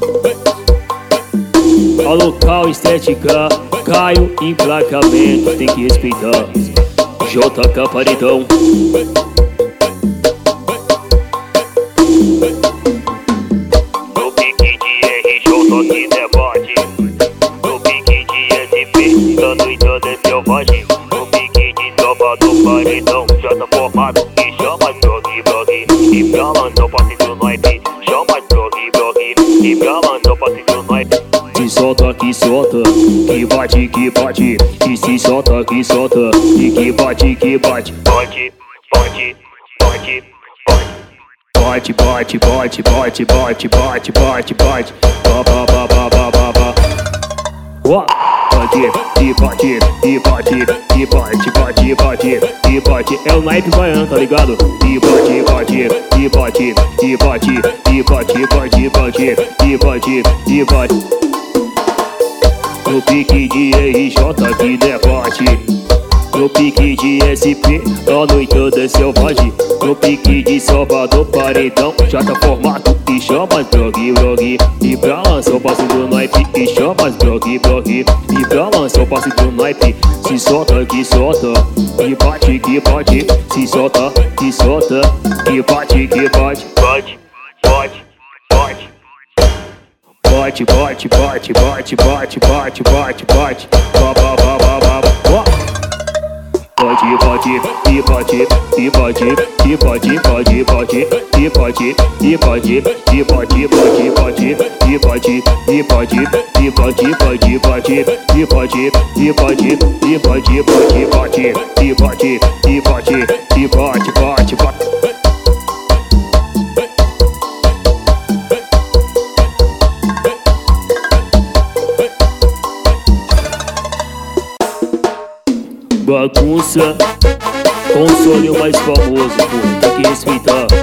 A local estética, Caio emplacamento, tem que respeitar. JK Paredão. No pique de RJ que debate, no pique de SP, dando e dando é selvagem. No pique de Salvador Paredão, já tá formado e chama blog, e pra mandar o passe do naipe, chama blog, e pra mandar o passe do naipe. Se solta, que bate, e se solta, que solta, e que bate, Pode. bate, bate, bate, bate, bate, bate, bate, bate, ba ba ba ba ba ba ba. Ó, bate, e bate, e bate, e bate, bate, bate, e bate. É o naipe baiano, tá ligado? E bate, bate, e bate, e bate, e bate, bate, bate, e bate, e bate. No pique de RJ que debate, no pique de SP, a noite toda é selvagem. No pique de Salvador Paredão, já tá formado e chama blog, e pra lançar o passe do naipe, e chama blog, e pra lançar o passe do naipe. Se solta, que solta, que bate, se solta, que solta, que bate, Pode. bate, bate, bate, bate, bate, bate, bate, bate, ba ba ba ba ba ba. Ó. Pode, e pode, e pode, e pode, pode, pode, e pode, e pode, e pode, pode, pode, e pode, e pode, e pode, pode, pode, e pode, e pode, e pode, pode, pode, e pode, e pode, e pode, pode, pode. Bagunça, console o mais famoso, pô, tem que respeitar.